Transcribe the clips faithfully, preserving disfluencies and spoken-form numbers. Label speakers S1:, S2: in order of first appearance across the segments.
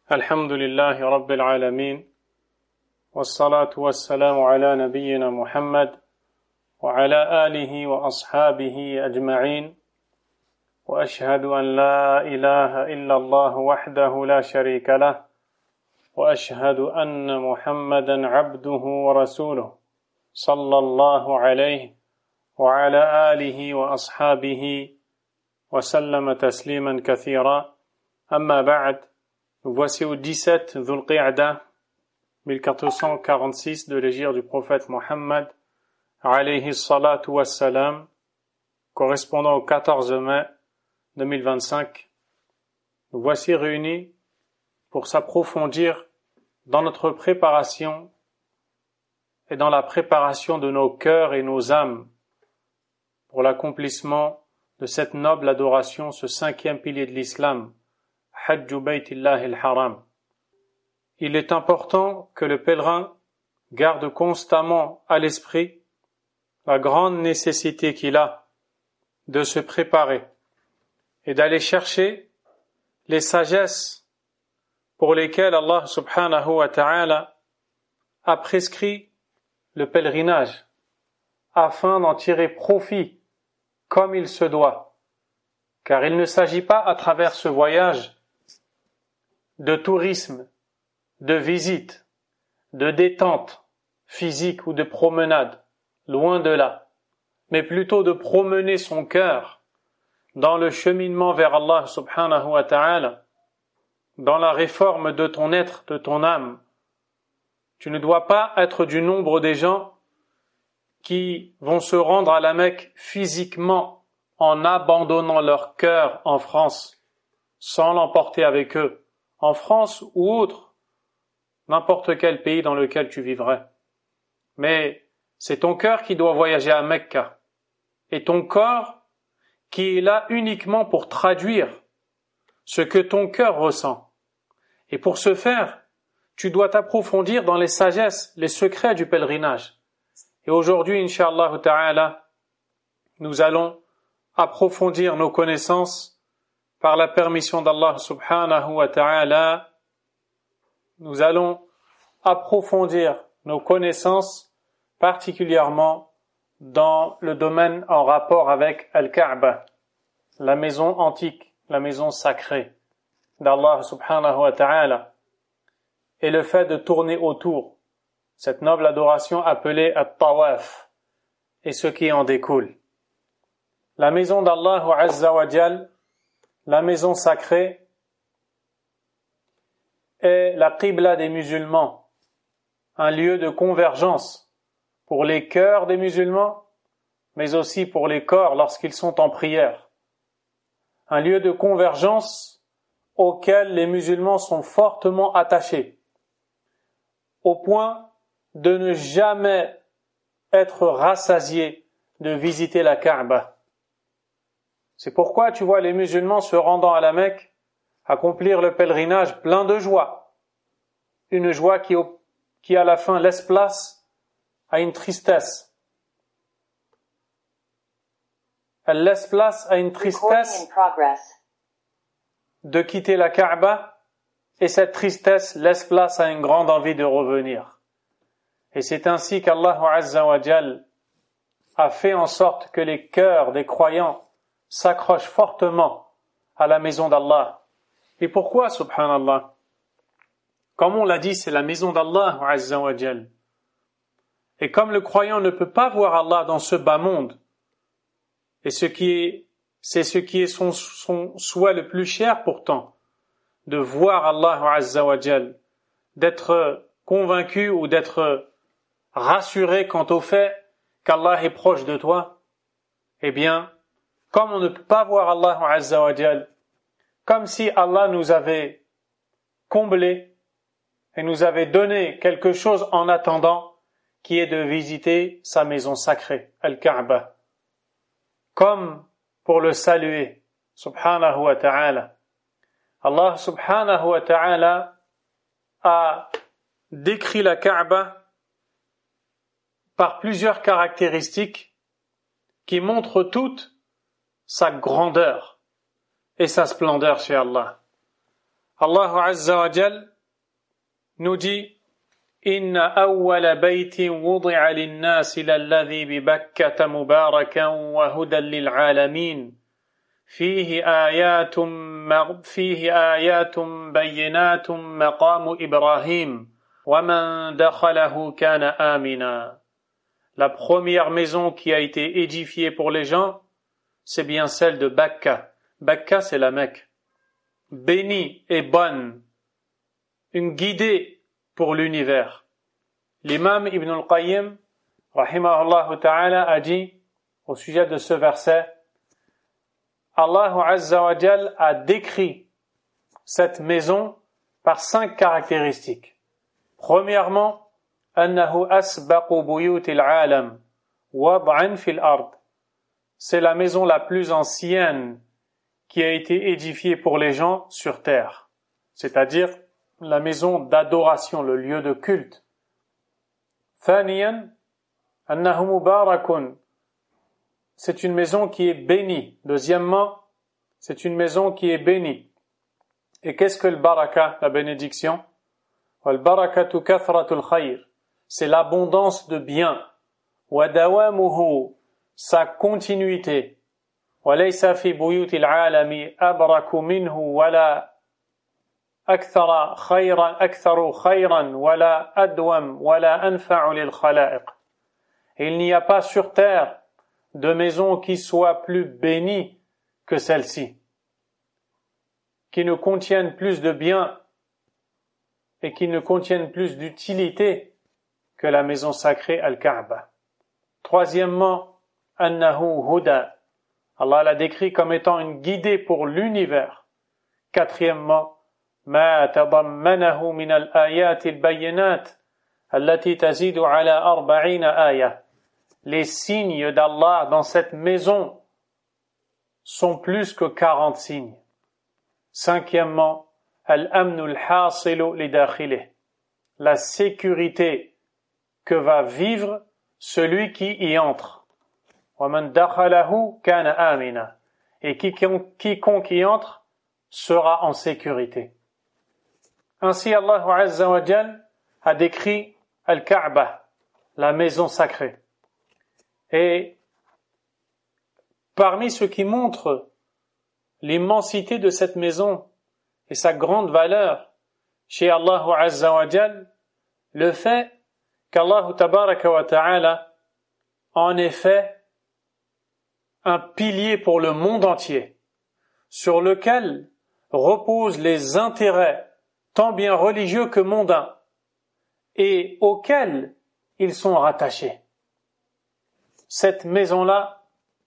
S1: الحمد لله رب العالمين والصلاة والسلام على نبينا محمد وعلى آله وأصحابه أجمعين وأشهد أن لا إله إلا الله وحده لا شريك له وأشهد أن محمدا عبده ورسوله صلى الله عليه وعلى آله وأصحابه وسلم تسليما كثيرا أما بعد. Nous voici au dix-sept Dhul Qa'dah mille quatre cent quarante-six de l'hégire du prophète Mohammed alayhi salatu wassalam, correspondant au quatorze mai deux mille vingt-cinq. Nous voici réunis pour s'approfondir dans notre préparation et dans la préparation de nos cœurs et nos âmes pour l'accomplissement de cette noble adoration, ce cinquième pilier de l'islam, Hajju Baytillah al-Haram. Il est important que le pèlerin garde constamment à l'esprit la grande nécessité qu'il a de se préparer et d'aller chercher les sagesses pour lesquelles Allah subhanahu wa ta'ala a prescrit le pèlerinage afin d'en tirer profit comme il se doit, car il ne s'agit pas à travers ce voyage de tourisme, de visite, de détente physique ou de promenade, loin de là, mais plutôt de promener son cœur dans le cheminement vers Allah subhanahu wa ta'ala, dans la réforme de ton être, de ton âme. Tu ne dois pas être du nombre des gens qui vont se rendre à la Mecque physiquement en abandonnant leur cœur en France, sans l'emporter avec eux, en France ou autre, n'importe quel pays dans lequel tu vivrais. Mais c'est ton cœur qui doit voyager à Mecca, et ton corps qui est là uniquement pour traduire ce que ton cœur ressent. Et pour ce faire, tu dois t'approfondir dans les sagesses, les secrets du pèlerinage. Et aujourd'hui, Inch'Allah ta'ala, nous allons approfondir nos connaissances par la permission d'Allah subhanahu wa ta'ala. Nous allons approfondir nos connaissances, particulièrement dans le domaine en rapport avec Al-Kaaba, la maison antique, la maison sacrée d'Allah subhanahu wa ta'ala, et le fait de tourner autour, cette noble adoration appelée At-Tawaf, et ce qui en découle. La maison d'Allah azza wa jal, la maison sacrée, est la qibla des musulmans, un lieu de convergence pour les cœurs des musulmans, mais aussi pour les corps lorsqu'ils sont en prière. Un lieu de convergence auquel les musulmans sont fortement attachés, au point de ne jamais être rassasiés de visiter la Kaaba. C'est pourquoi tu vois les musulmans se rendant à la Mecque accomplir le pèlerinage plein de joie, une joie qui, au, qui à la fin laisse place à une tristesse. Elle laisse place à une tristesse de quitter la Kaaba, et cette tristesse laisse place à une grande envie de revenir. Et c'est ainsi qu'Allah azza wa jal a fait en sorte que les cœurs des croyants s'accrochent fortement à la maison d'Allah. Et pourquoi, subhanallah? Comme on l'a dit, c'est la maison d'Allah azza wa jal. Et comme le croyant ne peut pas voir Allah dans ce bas monde, et ce qui est, c'est ce qui est son, son souhait le plus cher pourtant, de voir Allah azza wa jal, d'être convaincu ou d'être rassuré quant au fait qu'Allah est proche de toi, eh bien, comme on ne peut pas voir Allah azza wa jal, comme si Allah nous avait comblé et nous avait donné quelque chose en attendant, qui est de visiter sa maison sacrée, Al-Kaaba, comme pour le saluer, subhanahu wa ta'ala. Allah subhanahu wa ta'ala a décrit la Kaaba par plusieurs caractéristiques qui montrent toutes sa grandeur et sa splendeur chez Allah. Allah Azza wa Jal nous dit إن أول بيت وضع للناس للذي ببكة مباركا وهدى للعالمين فيه آيات فيه آيات بينات مقام إبراهيم ومن دخله كان آمنا. La première maison qui a été édifiée pour les gens, c'est bien celle de Bakka. Bakka, c'est la Mecque. Bénie et bonne, une guidée pour l'univers. L'imam Ibn al-Qayyim, rahimahullah ta'ala, a dit au sujet de ce verset, Allah Azza wa Jal a décrit cette maison par cinq caractéristiques. Premièrement, أنه أسبق بيوت العالم وضعا في الأرض. C'est la maison la plus ancienne qui a été édifiée pour les gens sur terre, c'est-à-dire la maison d'adoration, le lieu de culte. ثانيا أنه مبارك. C'est une maison qui est bénie. Deuxièmement, c'est une maison qui est bénie. Et qu'est-ce que le baraka, la bénédiction? والبركة كثرة الخير. C'est l'abondance de bien. ودوامه, sa continuité. وليس في بيوت العالم أبرك منه ولا أكثر خيرا أكثر خيرا ولا أدوم ولا أنفع للخلائق. Il n'y a pas sur terre de maison qui soit plus bénie que celle-ci, qui ne contienne plus de bien et qui ne contienne plus d'utilité que la maison sacrée Al-Kaaba. Troisièmement, Annahu Huda. Allah l'a décrit comme étant une guidée pour l'univers. Quatrièmement, Ma tadammanahu min al-ayat al-bayyinat allati tazidu ala arba'ina ayah. Les signes d'Allah dans cette maison sont plus que quarante signes. Cinquièmement, Al-amnu al-hasilu li dakhilih. La sécurité que va vivre celui qui y entre. وَمَنْ دَخَلَهُ كَانَ آمِنًا. Et quiconque y entre sera en sécurité. Ainsi Allah Azza wa Jal a décrit Al-Kaaba, la maison sacrée. Et parmi ce qui montre l'immensité de cette maison et sa grande valeur chez Allah Azza wa Jal, le fait qu'Allah Tabaraka wa Ta'ala en ait fait un pilier pour le monde entier, sur lequel reposent les intérêts tant bien religieux que mondains, et auxquels ils sont rattachés. Cette maison-là,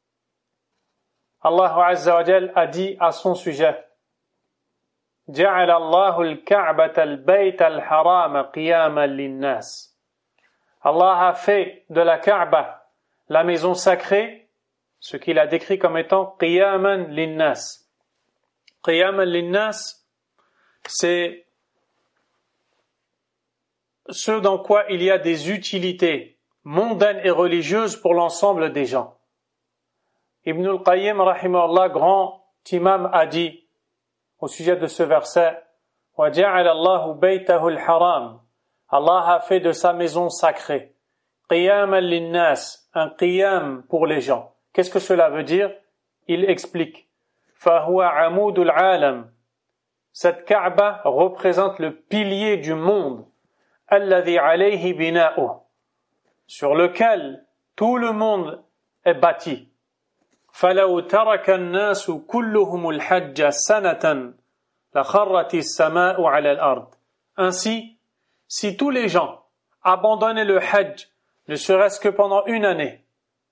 S1: Allah Azza wa Jal a dit à son sujet, جعل الله الكعبة البيت الحرام قياما للناس. Allah a fait de la Kaaba la maison sacrée, ce qu'il a décrit comme étant qiyaman linnas. Qiyaman linnas, c'est ce dans quoi il y a des utilités mondaines et religieuses pour l'ensemble des gens. Ibn al-Qayyim, rahimahullah, grand imam, a dit au sujet de ce verset, وَجَعَلَ اللَّهُ بَيْتَهُ الْحَرَامِ. Allah a fait de sa maison sacrée qiyaman linnas, un qiyam pour les gens. Qu'est-ce que cela veut dire? Il explique, فَهُوَ عَمُودُ الْعَالَمِ. Cette Kaaba représente le pilier du monde, الَّذِي عَلَيْهِ بِنَاؤُهُ, sur lequel tout le monde est bâti. فَلَوْ تَرَكَ النَّاسُ كُلُّهُمُ الْحَجَّ سَنَةً لَخَرَّتِ السَّمَاءُ عَلَى الْأَرْضِ. Ainsi, si tous les gens abandonnaient le hajj, ne serait-ce que pendant une année,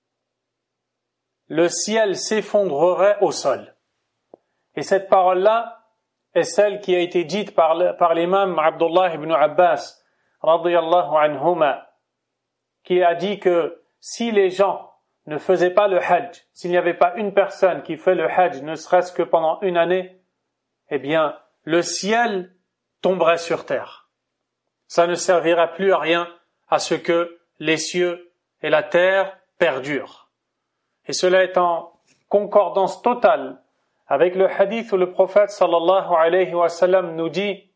S1: le ciel s'effondrerait au sol. Et cette parole-là est celle qui a été dite par, le, par l'imam Abdullah ibn Abbas, radiyallahu anhuma, qui a dit que si les gens ne faisaient pas le hajj, s'il n'y avait pas une personne qui fait le hajj, ne serait-ce que pendant une année, eh bien, le ciel tomberait sur terre. Ça ne servira plus à rien à ce que les cieux et la terre perdurent. Et cela est en concordance totale avec le hadith où le prophète sallallahu alayhi wa sallam nous dit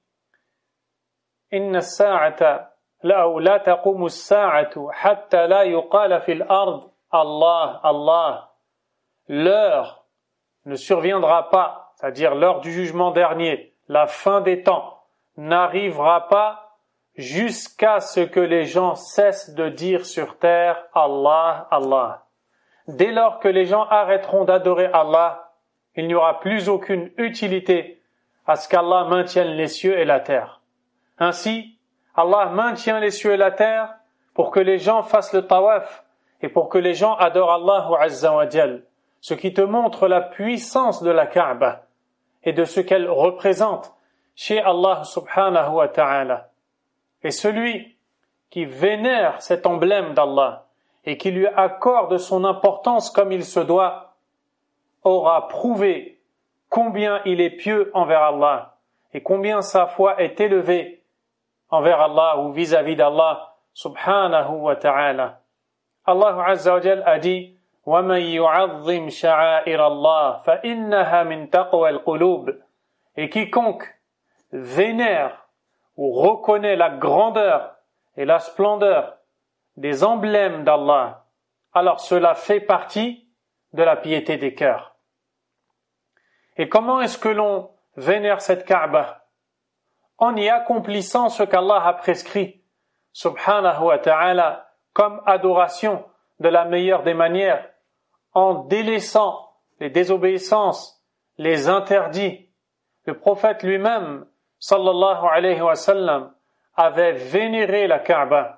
S1: Inna as-sa'ata la ou la taqumu as-sa'atu hatta la yuqala fil ard Allah Allah. L'heure ne surviendra pas, c'est-à-dire l'heure du jugement dernier, la fin des temps, n'arrivera pas jusqu'à ce que les gens cessent de dire sur terre Allah Allah. Dès lors que les gens arrêteront d'adorer Allah, il n'y aura plus aucune utilité à ce qu'Allah maintienne les cieux et la terre. Ainsi, Allah maintient les cieux et la terre pour que les gens fassent le tawaf et pour que les gens adorent Allah Azza wa Jal, ce qui te montre la puissance de la Kaaba et de ce qu'elle représente chez Allah subhanahu wa ta'ala. Et celui qui vénère cet emblème d'Allah et qui lui accorde son importance comme il se doit, aura prouvé combien il est pieux envers Allah et combien sa foi est élevée envers Allah ou vis-à-vis d'Allah subhanahu wa ta'ala. Allah Azza wa Jal a dit وَمَنْ يُعَظِّمْ شَعَائِرَ اللَّهِ فَإِنَّهَا مِنْ تَقْوَى الْقُلُوبِ. Et quiconque vénère ou reconnaît la grandeur et la splendeur des emblèmes d'Allah, alors cela fait partie de la piété des cœurs. Et comment est-ce que l'on vénère cette Kaaba? En y accomplissant ce qu'Allah a prescrit, subhanahu wa ta'ala, comme adoration de la meilleure des manières, en délaissant les désobéissances, les interdits. Le prophète lui-même, sallallahu alayhi wa sallam, avait vénéré la Kaaba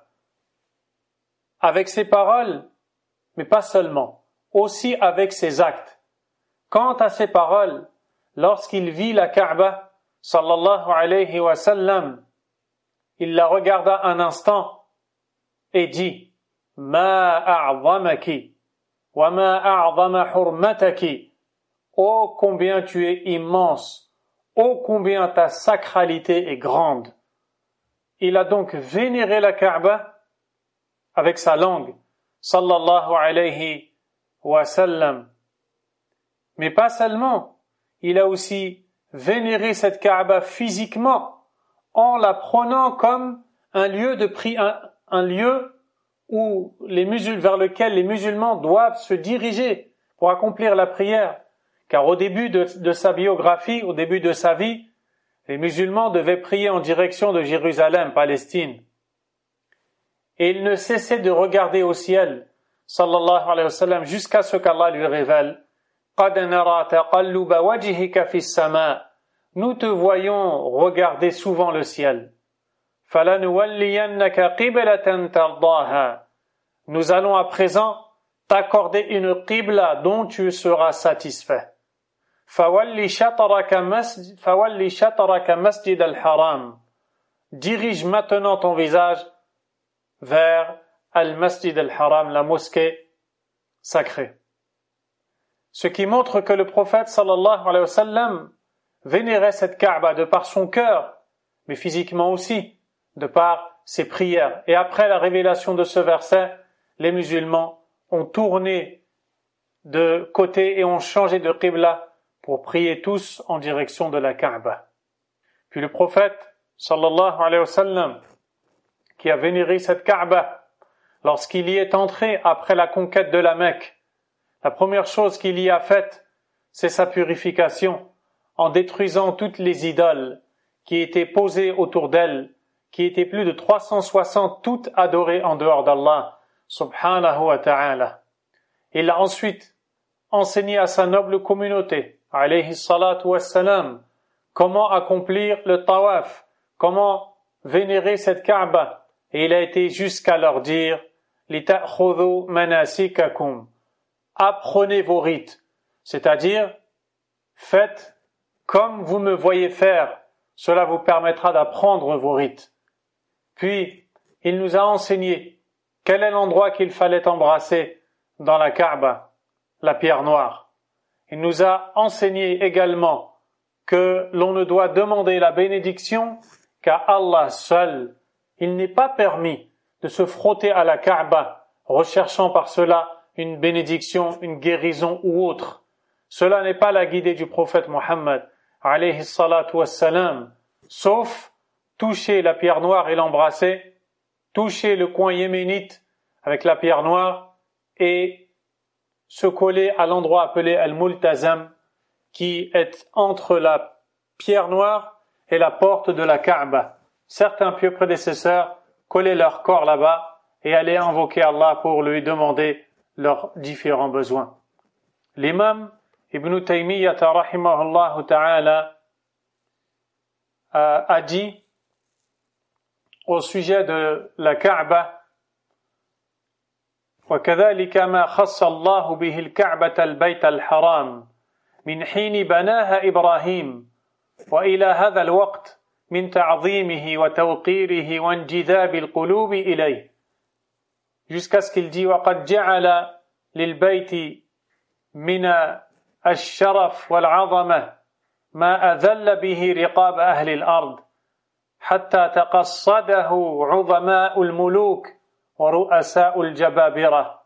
S1: avec ses paroles, mais pas seulement, aussi avec ses actes. Quant à ses paroles, lorsqu'il vit la Kaaba, sallallahu alayhi wa sallam, il la regarda un instant et dit Ma a'zamaki wa ma a'zama hurmataki. Oh combien tu es immense, oh combien ta sacralité est grande. Il a donc vénéré la Kaaba avec sa langue, sallallahu alayhi wa sallam. Mais pas seulement, il a aussi vénéré cette Kaaba physiquement en la prenant comme un lieu de pri- un, un lieu où les musulmans, vers lequel les musulmans doivent se diriger pour accomplir la prière. Car au début de, de sa biographie, au début de sa vie, les musulmans devaient prier en direction de Jérusalem, Palestine. Et il ne cessait de regarder au ciel, sallallahu alayhi wa sallam, jusqu'à ce qu'Allah lui révèle قَدْ نَرَى تَقَلُّبَ وَجْهِكَ فِي السَّمَاءِ. Nous te voyons regarder souvent le ciel. فَلَنُوَلِّيَنَّكَ قِبْلَةً تَرْضَاهَا. Nous allons à présent t'accorder une qibla dont tu seras satisfait. فَوَلِّ شَطْرَكَ مَسْجِدَ فَوَلِّ شَطْرَكَ مَسْجِدَ الْحَرَامِ. Dirige maintenant ton visage vers Al-Masjid al-Haram, la mosquée sacrée. Ce qui montre que le prophète sallallahu alayhi wa sallam vénérait cette Kaaba de par son cœur, mais physiquement aussi, de par ses prières. Et après la révélation de ce verset, les musulmans ont tourné de côté et ont changé de qibla pour prier tous en direction de la Kaaba. Puis le prophète sallallahu alayhi wa sallam, qui a vénéré cette Kaaba, lorsqu'il y est entré après la conquête de la Mecque, la première chose qu'il y a faite, c'est sa purification, en détruisant toutes les idoles qui étaient posées autour d'elle, qui étaient plus de trois cent soixante, toutes adorées en dehors d'Allah, subhanahu wa ta'ala. Il a ensuite enseigné à sa noble communauté, alayhi salatu wassalam, comment accomplir le tawaf, comment vénérer cette Kaaba. Et il a été jusqu'à leur dire لِتَأْخُذُوا مَنَاسِكَكُمْ. Apprenez vos rites, c'est-à-dire faites comme vous me voyez faire, cela vous permettra d'apprendre vos rites. Puis, il nous a enseigné quel est l'endroit qu'il fallait embrasser dans la Kaaba, la pierre noire. Il nous a enseigné également que l'on ne doit demander la bénédiction qu'à Allah seul. Il n'est pas permis de se frotter à la Kaaba, recherchant par cela une bénédiction, une guérison ou autre. Cela n'est pas la guidée du prophète Mohammed, alayhi salatu wassalam, sauf toucher la pierre noire et l'embrasser, toucher le coin yéménite avec la pierre noire et se coller à l'endroit appelé Al-Multazam, qui est entre la pierre noire et la porte de la Kaaba. Certains pieux prédécesseurs collaient leur corps là-bas et allaient invoquer Allah pour lui demander leurs différents besoins. L'imam Ibn Taymiyyah rahimahullah ta'ala a dit au sujet de la Kaaba: وكذلك ما خص الله به الكعبة البيت الحرام من حين بناها إبراهيم وإلى هذا الوقت من تعظيمه وتوقيره وانجذاب القلوب إليه, jusqu'à ce qu'il dit وقد جعل للبيت من الشرف والعظمة ما أذل به رقاب أهل الأرض حتى تقصده عظماء الملوك ورؤساء الجبابرة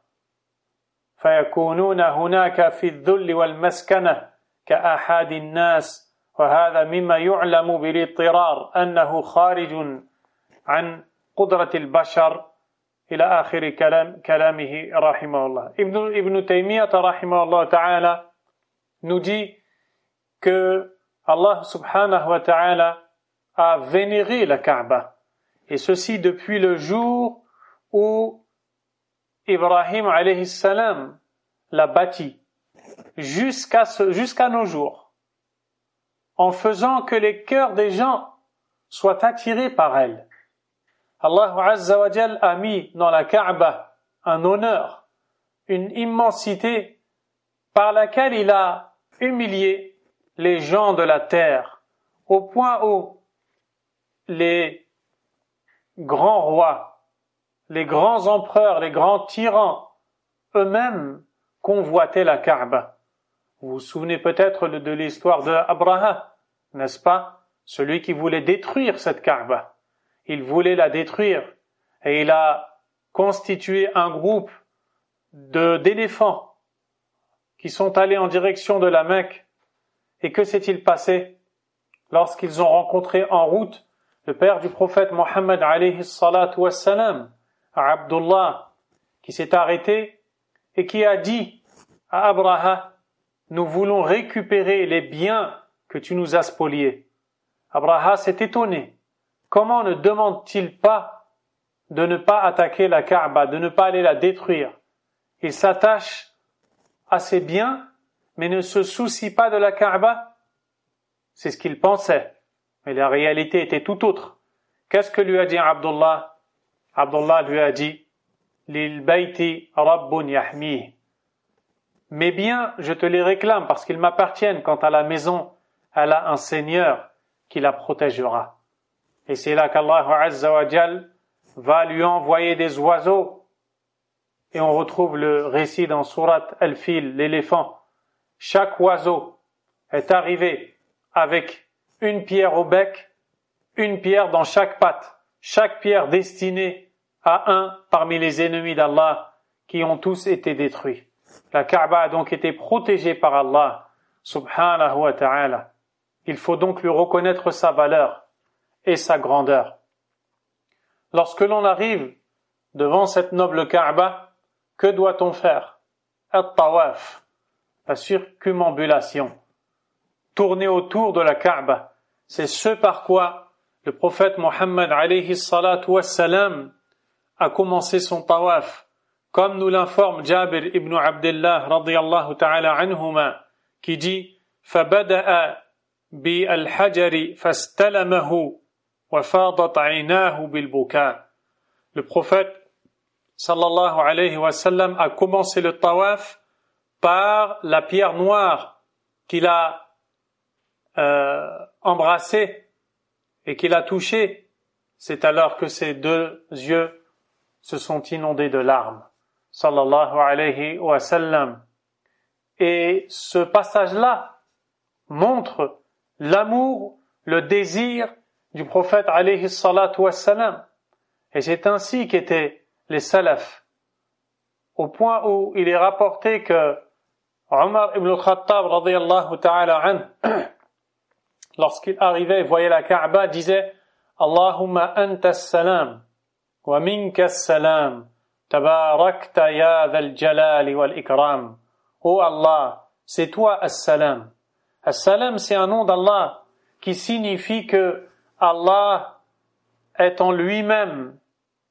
S1: فيكونون هناك في الذل والمسكنة كأحد الناس, وهذا مما يعلم بالاضطرار أنه خارج عن قدرة البشر إلى آخر كلام كلامه رحمه الله. Ibn, Ibn Taymiyyah رحمه الله تعالى nous dit que Allah subhanahu wa ta'ala a vénéré la Kaaba, et ceci depuis le jour où Ibrahim alayhi salam l'a bâti jusqu'à ce, jusqu'à nos jours, en faisant que les cœurs des gens soient attirés par elle. Allah azza wa jal a mis dans la Kaaba un honneur, une immensité par laquelle il a humilié les gens de la terre, au point où les grands rois, les grands empereurs, les grands tyrans eux-mêmes convoitaient la Kaaba. Vous vous souvenez peut-être de l'histoire d'Abraham, n'est-ce pas? Celui qui voulait détruire cette Kaaba. Il voulait la détruire et il a constitué un groupe de, d'éléphants qui sont allés en direction de la Mecque. Et que s'est-il passé lorsqu'ils ont rencontré en route le père du prophète Mohammed alayhi salatu wassalam, Abdullah, qui s'est arrêté et qui a dit à Abraham: nous voulons récupérer les biens que tu nous as spoliés. Abraham s'est étonné. Comment ne demande-t-il pas de ne pas attaquer la Kaaba, de ne pas aller la détruire? Il s'attache à ses biens, mais ne se soucie pas de la Kaaba. C'est ce qu'il pensait, mais la réalité était tout autre. Qu'est-ce que lui a dit Abdullah? Abdullah lui a dit: Lil bayti rabbun yahmih. Mes biens, je te les réclame parce qu'ils m'appartiennent. Quant à la maison, elle a un Seigneur qui la protégera. Et c'est là qu'Allah Azza wa Jal va lui envoyer des oiseaux. Et on retrouve le récit dans Surat Al-Fil, l'éléphant. Chaque oiseau est arrivé avec une pierre au bec, une pierre dans chaque patte, chaque pierre destinée à un parmi les ennemis d'Allah qui ont tous été détruits. La Kaaba a donc été protégée par Allah subhanahu wa ta'ala. Il faut donc lui reconnaître sa valeur et sa grandeur. Lorsque l'on arrive devant cette noble Kaaba, que doit-on faire? At-tawaf, la circumambulation. Tourner autour de la Kaaba, c'est ce par quoi le prophète Mohammed alayhi salatu wassalam a commencé son tawaf, comme nous l'informe Jabir ibn Abdullah radiyallahu ta'ala anhuma, qui dit: فَبَدَأَ بِالْحَجَرِ فَاسْتَلَمَهُ وَفَاضَتْ عَيْنَاهُ بِالْبُكَاءِ. Le prophète sallallahu alayhi wa sallam a commencé le tawaf par la pierre noire qu'il a euh, embrassée et qu'il a touchée. C'est alors que ses deux yeux se sont inondés de larmes, sallallahu alayhi wa sallam. Et ce passage-là montre l'amour, le désir du prophète alayhi salatu wassalam. Et c'est ainsi qu'étaient les salafs, au point où il est rapporté que Omar ibn al-Khattab radiyallahu ta'ala anhu, lorsqu'il arrivait et voyait la Kaaba, disait Allahumma anta as-salam wa minka as-salam tabarakta ya dhal jalali wal ikram. Oh Allah, c'est toi as-salam. As-salam, c'est un nom d'Allah qui signifie que Allah est en lui-même,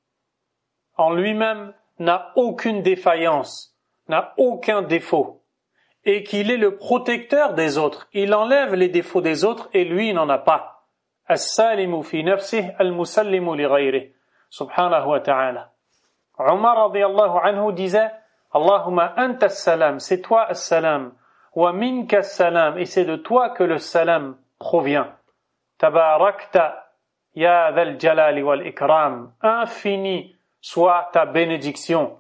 S1: en lui-même n'a aucune défaillance, n'a aucun défaut, et qu'il est le protecteur des autres. Il enlève les défauts des autres et lui, il n'en a pas. As-salimu fi nafsih al-musallimu li ghayrih. Subhanahu wa ta'ala. Omar radiyallahu anhu disait Allahumma anta as-salam, c'est toi as-salam, wa minka as-salam, et c'est de toi que le salam provient. Tabarakta ya dhal jalali wal ikram, infini soit ta bénédiction.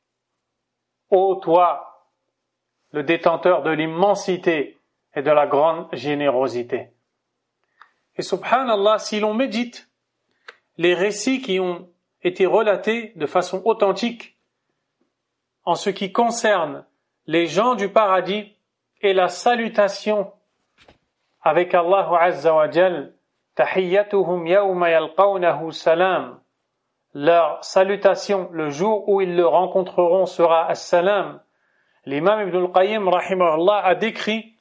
S1: Ô toi, le détenteur de l'immensité et de la grande générosité. Et subhanallah, si l'on médite les récits qui ont été relatés de façon authentique en ce qui concerne les gens du paradis et la salutation avec Allah Azza wa Jal, tahiyyatuhum yawma yalqawnahu salam, leur salutation le jour où ils le rencontreront sera as-salam. L'imam Ibn al-Qayyim rahimahullah a décrit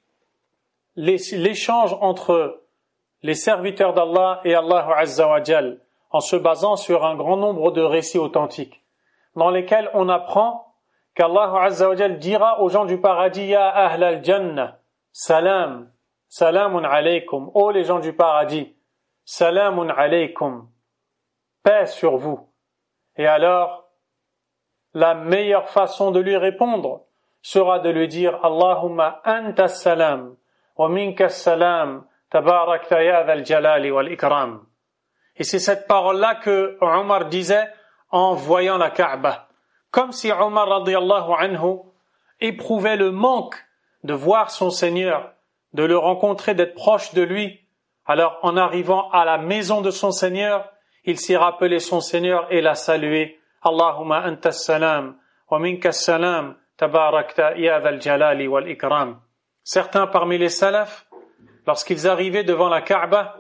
S1: l'échange entre les serviteurs d'Allah et Allah Azza wa Jal en se basant sur un grand nombre de récits authentiques dans lesquels on apprend qu'Allah Azza wa Jal dira aux gens du paradis Ya ahl al-jannah, salam, salamun alaykum, ô les gens du paradis, salamun alaykum, paix sur vous. Et alors, la meilleure façon de lui répondre sera de lui dire Allahumma anta salam wa minka salam tabarakta ya dhal jalali wal ikram. Et c'est cette parole-là que Omar disait en voyant la Kaaba. Comme si Omar radiyallahu anhu éprouvait le manque de voir son Seigneur, de le rencontrer, d'être proche de lui. Alors, en arrivant à la maison de son Seigneur, il s'est rappelé son Seigneur et l'a salué. Allahumma anta salam wa minka salam tabarakta ya dhal jalali wal ikram. Certains parmi les salafs, lorsqu'ils arrivaient devant la Kaaba,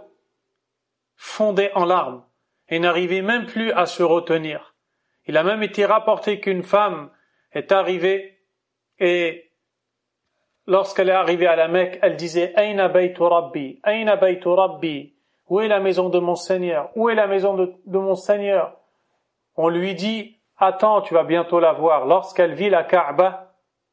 S1: fondaient en larmes et n'arrivaient même plus à se retenir. Il a même été rapporté qu'une femme est arrivée et lorsqu'elle est arrivée à la Mecque, elle disait Aina baytu Rabbi, Aina baytu Rabbi, où est la maison de mon Seigneur, où est la maison de, de mon Seigneur? On lui dit attends, tu vas bientôt la voir. Lorsqu'elle vit la Kaaba,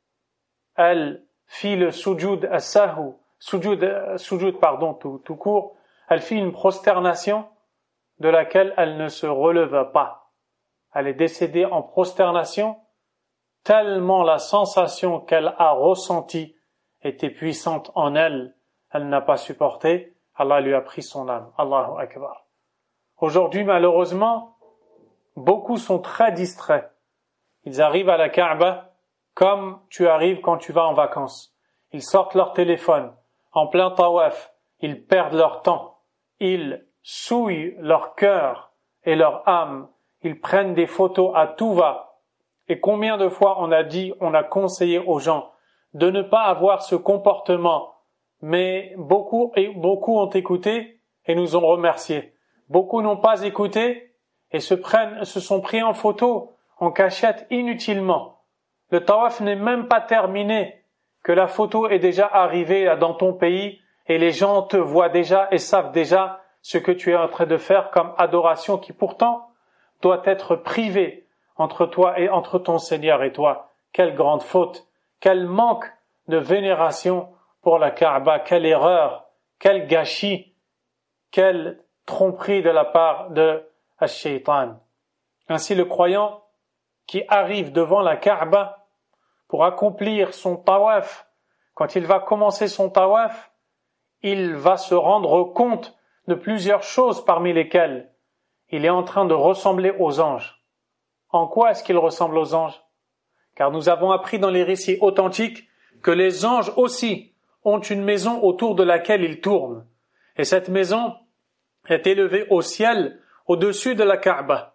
S1: elle fit le sujud as-sahu, sujud, sujud pardon, tout, tout court, elle fit une prosternation de laquelle elle ne se releva pas. Elle est décédée en prosternation tellement la sensation qu'elle a ressentie était puissante en elle, elle n'a pas supporté, Allah lui a pris son âme. Allahu Akbar. Aujourd'hui, malheureusement, beaucoup sont très distraits. Ils arrivent à la Kaaba comme tu arrives quand tu vas en vacances. Ils sortent leur téléphone en plein tawaf, ils perdent leur temps. Ils souillent leur cœur et leur âme. Ils prennent des photos à tout va. Et combien de fois on a dit, on a conseillé aux gens de ne pas avoir ce comportement. Mais beaucoup, et beaucoup ont écouté et nous ont remerciés. Beaucoup n'ont pas écouté et se prennent, se sont pris en photo, en cachette inutilement. Le tawaf n'est même pas terminé, que la photo est déjà arrivée dans ton pays et les gens te voient déjà et savent déjà ce que tu es en train de faire comme adoration qui pourtant doit être privée entre toi et entre ton Seigneur et toi. Quelle grande faute, quel manque de vénération pour la Kaaba, quelle erreur, quel gâchis, quelle tromperie de la part de Ash-Shaytan. Ainsi le croyant qui arrive devant la Kaaba pour accomplir son tawaf, quand il va commencer son tawaf, il va se rendre compte de plusieurs choses parmi lesquelles il est en train de ressembler aux anges. En quoi est-ce qu'il ressemble aux anges? Car nous avons appris dans les récits authentiques que les anges aussi ont une maison autour de laquelle ils tournent. Et cette maison est élevée au ciel au-dessus de la Kaaba.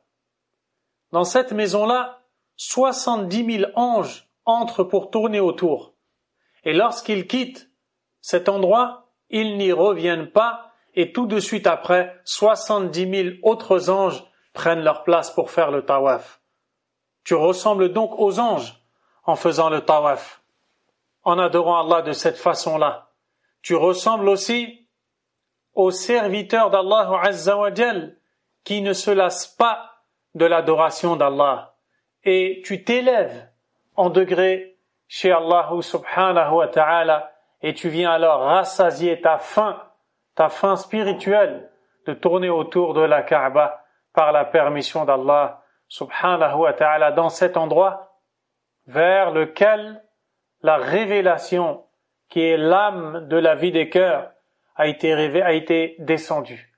S1: Dans cette maison-là, soixante-dix mille anges entrent pour tourner autour. Et lorsqu'ils quittent cet endroit, ils n'y reviennent pas, et tout de suite après, soixante-dix mille autres anges prennent leur place pour faire le tawaf. Tu ressembles donc aux anges en faisant le tawaf, en adorant Allah de cette façon-là. Tu ressembles aussi aux serviteurs d'Allah Azza wa Jal qui ne se lassent pas de l'adoration d'Allah. Et tu t'élèves en degré chez Allah subhanahu wa ta'ala et tu viens alors rassasier ta faim, ta faim spirituelle de tourner autour de la Kaaba par la permission d'Allah subhanahu wa ta'ala dans cet endroit vers lequel la révélation qui est l'âme de la vie des cœurs a été révélée, a été descendue.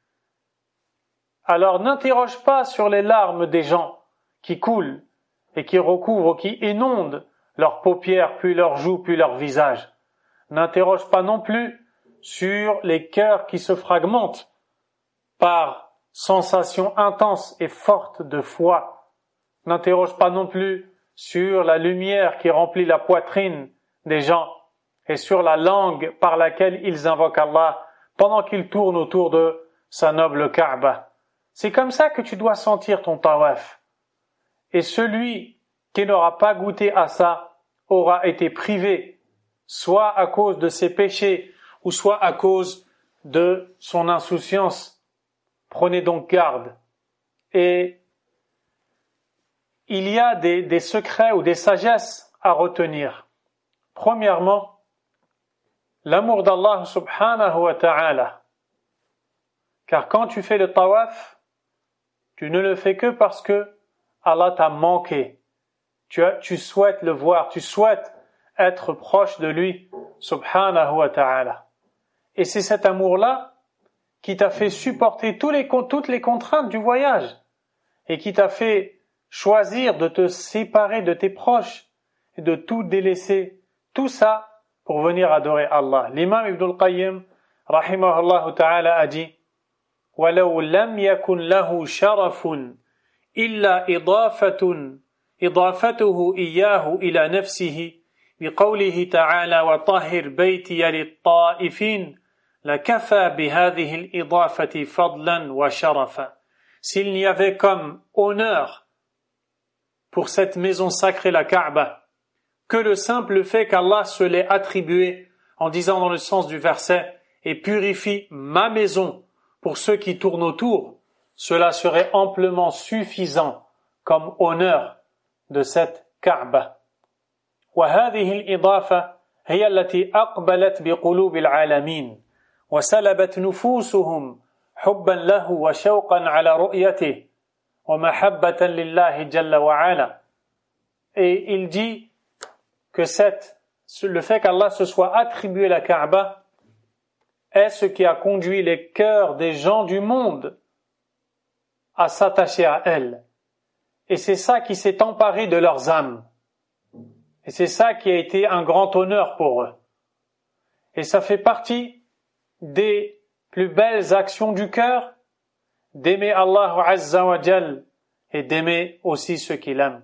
S1: Alors n'interroge pas sur les larmes des gens qui coulent et qui recouvrent, qui inondent leurs paupières, puis leurs joues, puis leur visage. N'interroge pas non plus sur les cœurs qui se fragmentent par sensations intenses et fortes de foi. N'interroge pas non plus sur la lumière qui remplit la poitrine des gens et sur la langue par laquelle ils invoquent Allah pendant qu'ils tournent autour de sa noble Kaaba. C'est comme ça que tu dois sentir ton tawaf. Et celui qui n'aura pas goûté à ça aura été privé, soit à cause de ses péchés, ou soit à cause de son insouciance. Prenez donc garde. Et il y a des, des secrets ou des sagesses à retenir. Premièrement, l'amour d'Allah subhanahu wa ta'ala. Car quand tu fais le tawaf, tu ne le fais que parce que Allah t'a manqué. Tu, as, tu souhaites le voir, tu souhaites être proche de lui, subhanahu wa ta'ala. Et c'est cet amour-là qui t'a fait supporter tous les, toutes les contraintes du voyage et qui t'a fait choisir de te séparer de tes proches et de tout délaisser, tout ça pour venir adorer Allah. L'imam Ibn al-Qayyim, rahimahullah ta'ala, a dit وَلَوْ لَمْ يَكُنْ لَهُ شَرَفٌ إِلَّا إِضَافَةٌ إضافته إياه إلى نفسه بقوله تعالى وطهر بيتي للطائفين لكفى بهذه الإضافة فضلا وشرفا. S'il n'y avait comme honneur pour cette maison sacrée, la Kaaba, que le simple fait qu'Allah se l'ait attribué en disant dans le sens du verset et purifie ma maison pour ceux qui tournent autour, cela serait amplement suffisant comme honneur de cette Kaaba. وهذه الإضافة هي التي أقبلت بقلوب العالمين وسلبت نفوسهم حبا له وشوقا على رؤيته ومحبة لله جل وعلا. Et il dit que cette, le fait qu'Allah se soit attribué la Kaaba est ce qui a conduit les cœurs des gens du monde à s'attacher à elle. Et c'est ça qui s'est emparé de leurs âmes. Et c'est ça qui a été un grand honneur pour eux. Et ça fait partie des plus belles actions du cœur, d'aimer Allah Azza wa Jal et d'aimer aussi ceux qu'il aime.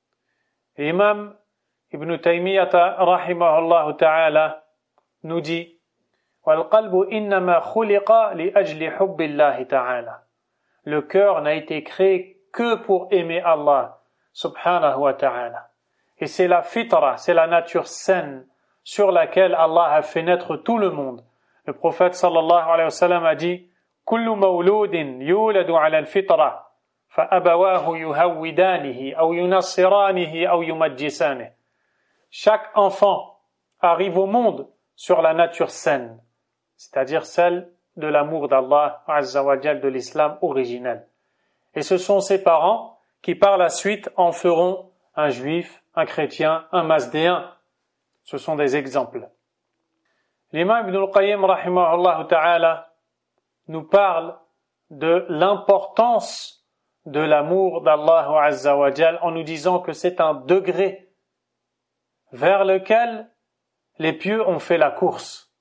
S1: L'imam Ibn Taymiyyah rahimahullah ta'ala nous dit وَالْقَلْبُ إِنَّمَا خُلِقَ لِأَجْلِ حُبِّ اللَّهِ ta'ala. Le cœur n'a été créé que pour aimer Allah subhanahu wa ta'ala. Et c'est la fitra, c'est la nature saine sur laquelle Allah a fait naître tout le monde. Le prophète sallallahu alayhi wa sallam a dit كُلُّ مَوْلُودٍ يُولَدُ عَلَى الْفِطْرَةِ فَأَبَوَاهُ يُهَوِّدَانِهِ أَوْ يُنَصِّرَانِهِ أَوْ يُمَجِّسَانِهِ. Chaque enfant arrive au monde sur la nature saine, c'est-à-dire celle de l'amour d'Allah Azza wa Jal, de l'islam originel. Et ce sont ses parents qui par la suite en feront un juif, un chrétien, un masdéen. Ce sont des exemples. L'imam Ibn al-Qayyim rahimahullah ta'ala nous parle de l'importance de l'amour d'Allah Azza wa Jal en nous disant que c'est un degré vers lequel les pieux ont fait la course.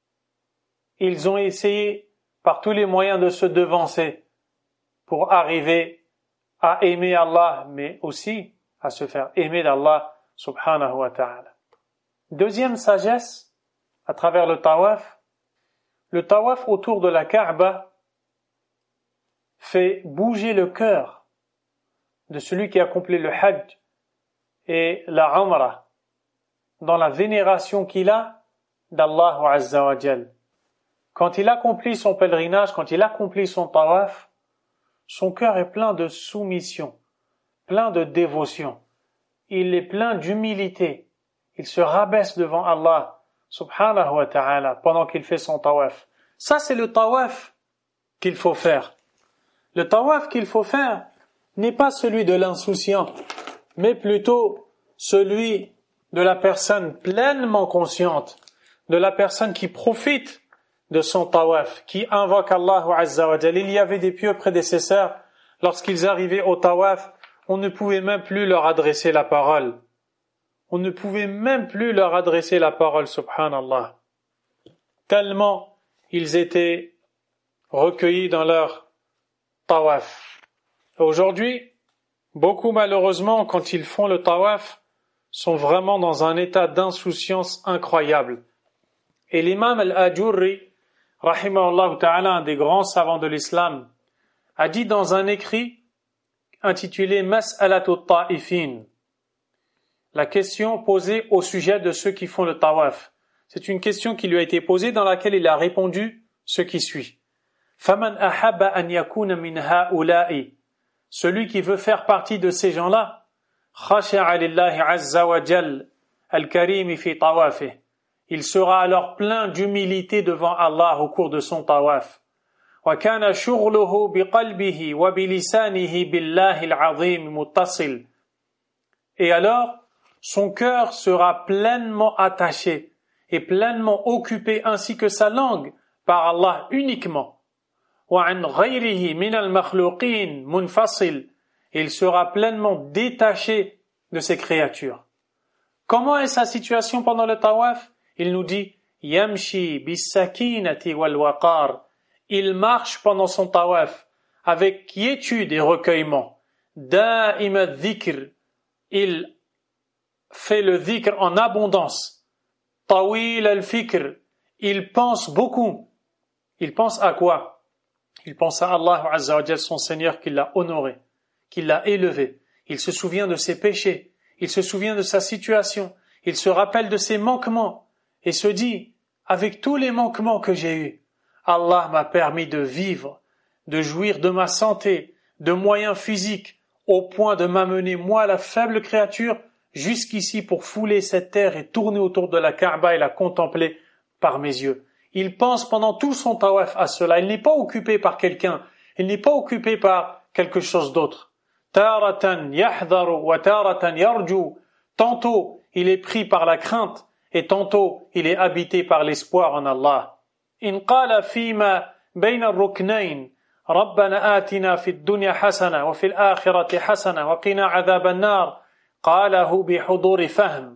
S1: Ils ont essayé par tous les moyens de se devancer pour arriver à aimer Allah, mais aussi à se faire aimer d'Allah subhanahu wa ta'ala. Deuxième sagesse, à travers le tawaf, le tawaf autour de la Kaaba fait bouger le cœur de celui qui accomplit le Hajj et la Umrah dans la vénération qu'il a d'Allah Azza wa Jal. Quand il accomplit son pèlerinage, quand il accomplit son tawaf, son cœur est plein de soumission, plein de dévotion. Il est plein d'humilité. Il se rabaisse devant Allah subhanahu wa ta'ala pendant qu'il fait son tawaf. Ça, c'est le tawaf qu'il faut faire. Le tawaf qu'il faut faire n'est pas celui de l'insouciant, mais plutôt celui de la personne pleinement consciente, de la personne qui profite de son tawaf, qui invoque Allah Azza wa Jal. Il y avait des pieux prédécesseurs, lorsqu'ils arrivaient au tawaf, on ne pouvait même plus leur adresser la parole. On ne pouvait même plus leur adresser la parole, subhanallah. Tellement ils étaient recueillis dans leur tawaf. Aujourd'hui, beaucoup malheureusement, quand ils font le tawaf, sont vraiment dans un état d'insouciance incroyable. Et l'imam al-Ajurri, rahimahullah ta'ala, un des grands savants de l'islam, a dit dans un écrit intitulé Mas'alatu Ta'ifin, la question posée au sujet de ceux qui font le tawaf. C'est une question qui lui a été posée dans laquelle il a répondu ce qui suit. Faman ahabba an yakuna min ha'ula'i, celui qui veut faire partie de ces gens-là, khasha'a lillahi azza wa jal al-karim fi tawafih. Il sera alors plein d'humilité devant Allah au cours de son tawaf. Wa kana shughluhu biqalbihi wa bilisanihi billahi al-azim muttasil. Et alors son cœur sera pleinement attaché et pleinement occupé ainsi que sa langue par Allah uniquement. وَعَنْ غَيْرِهِ مِنَ الْمَخْلُوقِينَ مُنْفَصِلٍ. Il sera pleinement détaché de ses créatures. Comment est sa situation pendant le tawaf? Il nous dit يَمْشِي بِالسَّكِينَةِ وَالْوَقَارِ. Il marche pendant son tawaf avec quiétude et recueillement. دَائِمَ الذِّكْرِ. Il fait le dhikr en abondance. Tawil al-fikr. Il pense beaucoup. Il pense à quoi? Il pense à Allah Azza wa Jal, son Seigneur qui l'a honoré, qui l'a élevé. Il se souvient de ses péchés. Il se souvient de sa situation. Il se rappelle de ses manquements et se dit, avec tous les manquements que j'ai eus, Allah m'a permis de vivre, de jouir de ma santé, de moyens physiques, au point de m'amener, moi, la faible créature, jusqu'ici pour fouler cette terre et tourner autour de la Kaaba et la contempler par mes yeux. Il pense pendant tout son tawaf à cela. Il n'est pas occupé par quelqu'un. Il n'est pas occupé par quelque chose d'autre. Taratan yahdharu wa taratan yarju. Tantôt, il est pris par la crainte et tantôt, il est habité par l'espoir en Allah. In qala fima bayna ar-ruknayn rabbana atina fid dunya hasana wa fil akhirati hasana wa qina adhaban nar. قاله بحضور فهم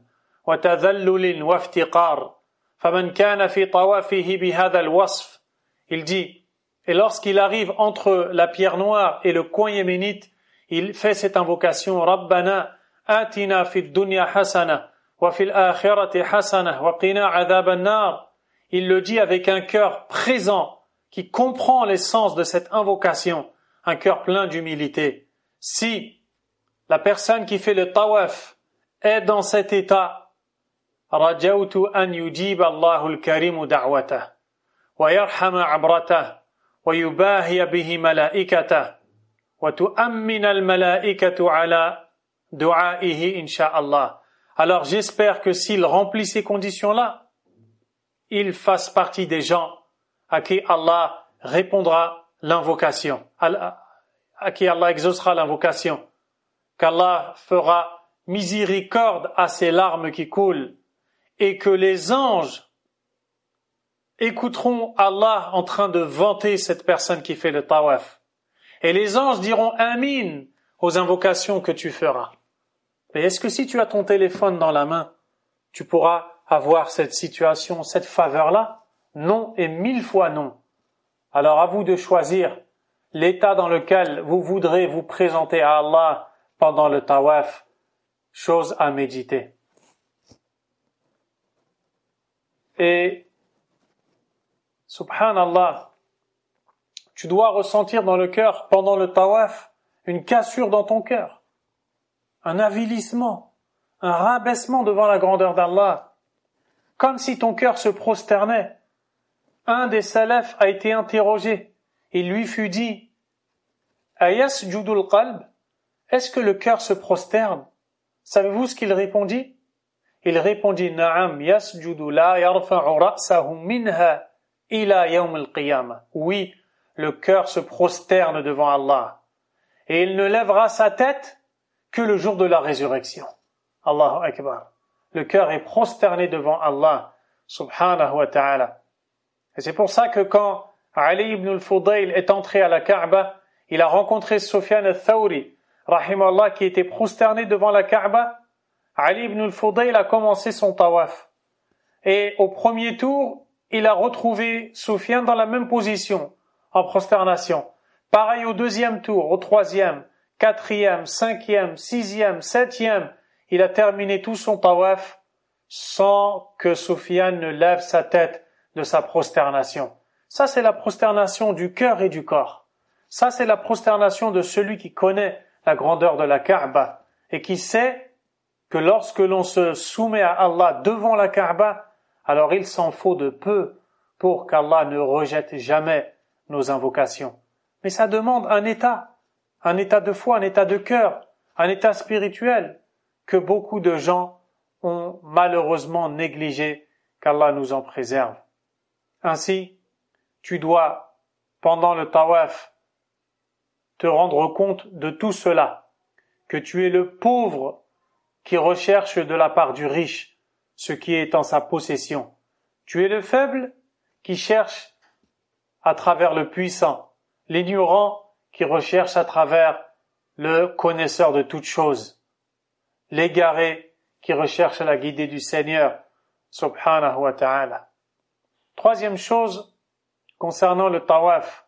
S1: وتذلل وافتقار فمن كان في طوافه بهذا الوصف. Il dit, et lorsqu'il arrive entre la pierre noire et le coin yéménite, il fait cette invocation ربنا آتنا في الدنيا حسنة وفي الآخرة حسنة وقنا عذاب النار. Il le dit avec un cœur présent qui comprend l'essence de cette invocation, un cœur plein d'humilité. Si la personne qui fait le tawaf est dans cet état, rajawtu an yujib Allahu al-Karim da'watah wa yarhama 'abratah wa yubahi bihi malaikatah wa tu'ammina al-malaikatu 'ala du'a'ihi insha'Allah. Alors j'espère que s'il remplit ces conditions-là, il fasse partie des gens à qui Allah répondra l'invocation, à qui Allah exaucera l'invocation, qu'Allah fera miséricorde à ces larmes qui coulent et que les anges écouteront Allah en train de vanter cette personne qui fait le tawaf. Et les anges diront Amin aux invocations que tu feras. Mais est-ce que si tu as ton téléphone dans la main, tu pourras avoir cette situation, cette faveur-là? Non et mille fois non. Alors à vous de choisir l'état dans lequel vous voudrez vous présenter à Allah pendant le tawaf, chose à méditer. Et subhanallah, tu dois ressentir dans le cœur, pendant le tawaf, une cassure dans ton cœur, un avilissement, un rabaissement devant la grandeur d'Allah, comme si ton cœur se prosternait. Un des salafs a été interrogé, il lui fut dit, Ayasjudul qalb, est-ce que le cœur se prosterne? Savez-vous ce qu'il répondit? Il répondit, Na'am yasjudu la yarfa'u ra'sahu minha ila yawm al-qiyamah. Oui, le cœur se prosterne devant Allah et il ne lèvera sa tête que le jour de la résurrection. Allahu Akbar. Le cœur est prosterné devant Allah subhanahu wa ta'ala. Et c'est pour ça que quand Ali ibn al-Fudayl est entré à la Kaaba, il a rencontré Sufyan al-Thawri, rahimahullah, qui était prosterné devant la Kaaba. Ali ibn al-Fudayl a commencé son tawaf. Et au premier tour, il a retrouvé Sufyan dans la même position, en prosternation. Pareil au deuxième tour, au troisième, quatrième, cinquième, sixième, septième. Il a terminé tout son tawaf sans que Sufyan ne lève sa tête de sa prosternation. Ça, c'est la prosternation du cœur et du corps. Ça, c'est la prosternation de celui qui connaît la grandeur de la Kaaba et qui sait que lorsque l'on se soumet à Allah devant la Kaaba, alors il s'en faut de peu pour qu'Allah ne rejette jamais nos invocations. Mais ça demande un état, un état de foi, un état de cœur, un état spirituel que beaucoup de gens ont malheureusement négligé, qu'Allah nous en préserve. Ainsi, tu dois, pendant le tawaf, te rendre compte de tout cela, que tu es le pauvre qui recherche de la part du riche ce qui est en sa possession. Tu es le faible qui cherche à travers le puissant, l'ignorant qui recherche à travers le connaisseur de toutes choses, l'égaré qui recherche la guidée du Seigneur, subhanahu wa ta'ala. Troisième chose, concernant le tawaf,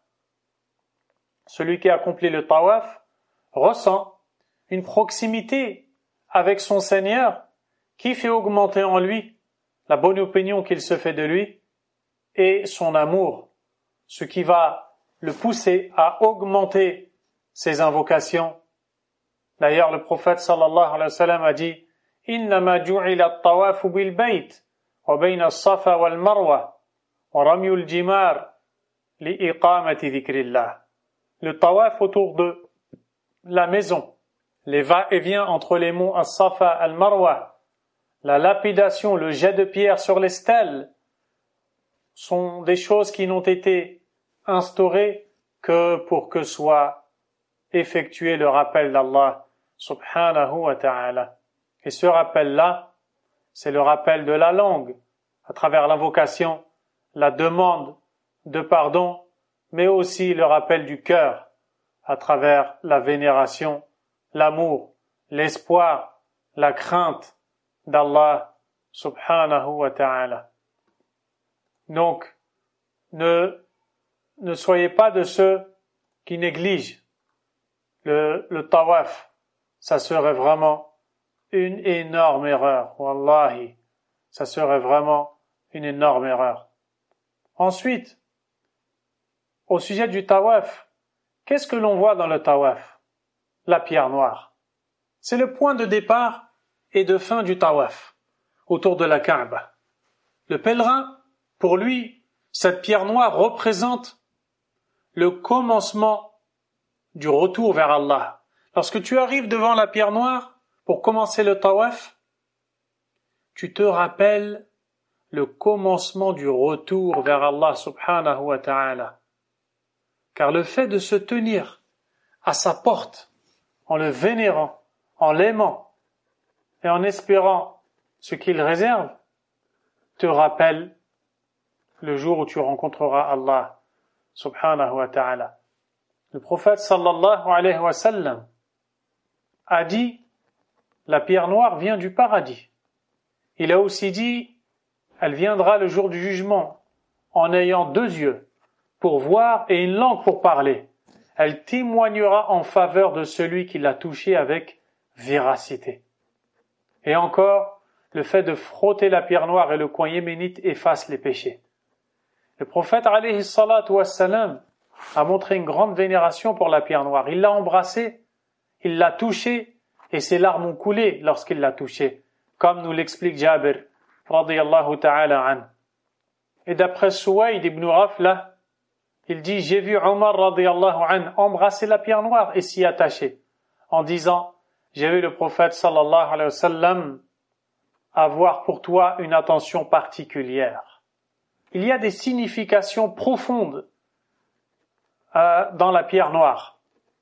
S1: celui qui accomplit le tawaf ressent une proximité avec son Seigneur qui fait augmenter en lui la bonne opinion qu'il se fait de lui et son amour, ce qui va le pousser à augmenter ses invocations. D'ailleurs, le prophète sallallahu alayhi wa sallam a dit « Innama ju'ila at-tawafu bil bayt wa bayna as-safa wal marwa wa ramyul jimar li iqamati dhikrillah » Le tawaf autour de la maison, les va-et-vient entre les monts As-Safa et Al-Marwa, la lapidation, le jet de pierre sur les stèles, sont des choses qui n'ont été instaurées que pour que soit effectué le rappel d'Allah subhanahu wa ta'ala. Et ce rappel-là, c'est le rappel de la langue, à travers l'invocation, la demande de pardon, mais aussi le rappel du cœur, à travers la vénération, l'amour, l'espoir, la crainte d'Allah subhanahu wa ta'ala. Donc, ne, ne soyez pas de ceux qui négligent le, le tawaf. Ça serait vraiment une énorme erreur. Wallahi, ça serait vraiment une énorme erreur. Ensuite, au sujet du tawaf, qu'est-ce que l'on voit dans le tawaf? La pierre noire. C'est le point de départ et de fin du tawaf, autour de la Kaaba. Le pèlerin, pour lui, cette pierre noire représente le commencement du retour vers Allah. Lorsque tu arrives devant la pierre noire pour commencer le tawaf, tu te rappelles le commencement du retour vers Allah subhanahu wa ta'ala. Car le fait de se tenir à sa porte, en le vénérant, en l'aimant et en espérant ce qu'il réserve, te rappelle le jour où tu rencontreras Allah subhanahu wa ta'ala. Le prophète sallallahu alayhi wa sallam a dit la pierre noire vient du paradis. Il a aussi dit elle viendra le jour du jugement en ayant deux yeux pour voir et une langue pour parler. Elle témoignera en faveur de celui qui l'a touchée avec véracité. Et encore, le fait de frotter la pierre noire et le coin yéménite efface les péchés. Le prophète alayhi salatu wassalam a montré une grande vénération pour la pierre noire. Il l'a embrassée, il l'a touchée et ses larmes ont coulé lorsqu'il l'a touchée, comme nous l'explique Jabir radiyallahu ta'ala an. Et d'après Suwayd ibn Rafla, il dit, j'ai vu Omar radiyallahu an embrasser la pierre noire et s'y attacher, en disant, j'ai vu le prophète sallallahu alayhi wa sallam avoir pour toi une attention particulière. Il y a des significations profondes euh, dans la pierre noire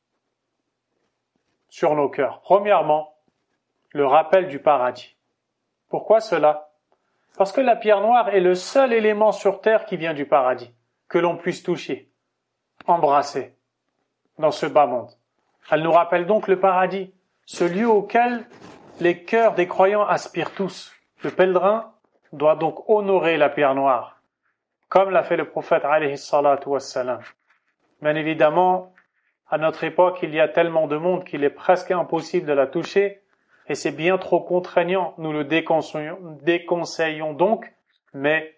S1: sur nos cœurs. Premièrement, le rappel du paradis. Pourquoi cela? Parce que la pierre noire est le seul élément sur terre qui vient du paradis, que l'on puisse toucher, embrasser dans ce bas monde. Elle nous rappelle donc le paradis, ce lieu auquel les cœurs des croyants aspirent tous. Le pèlerin doit donc honorer la pierre noire, comme l'a fait le prophète alayhi salatu wassalam. Bien évidemment, à notre époque, il y a tellement de monde qu'il est presque impossible de la toucher, et c'est bien trop contraignant. Nous le déconseillons, déconseillons donc, mais